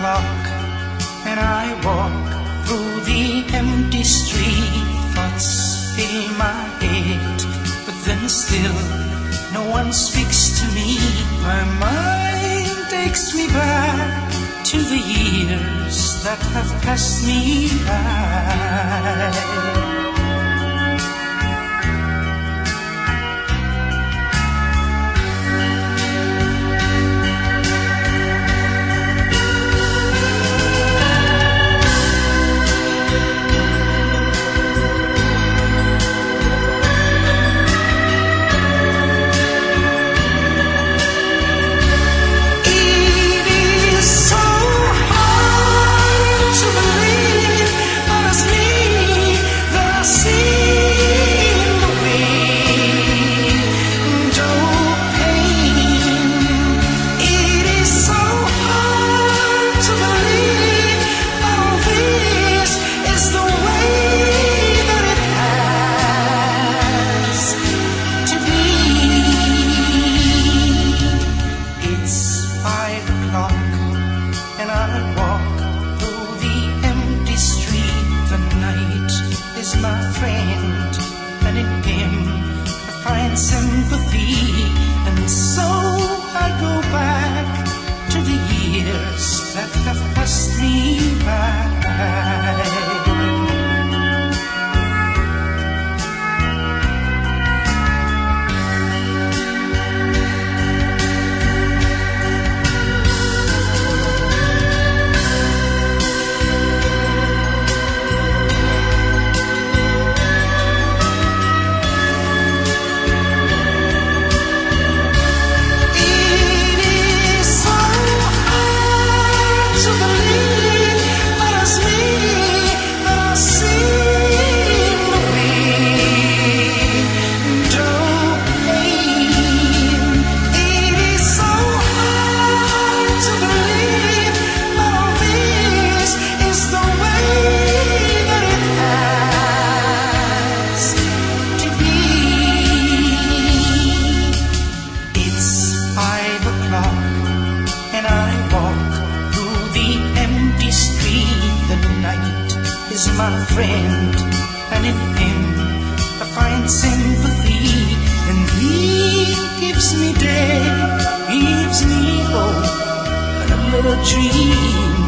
o'clock and I walk through the empty street. Thoughts fill my head, but then still no one speaks to me. My mind takes me back to the years that have passed me by. My friend, and in him I find sympathy, and so I go back to the years that have passed me by. And I walk through the empty street. The night is my friend, and in him I find sympathy, and he gives me day, gives me hope, and a little dream.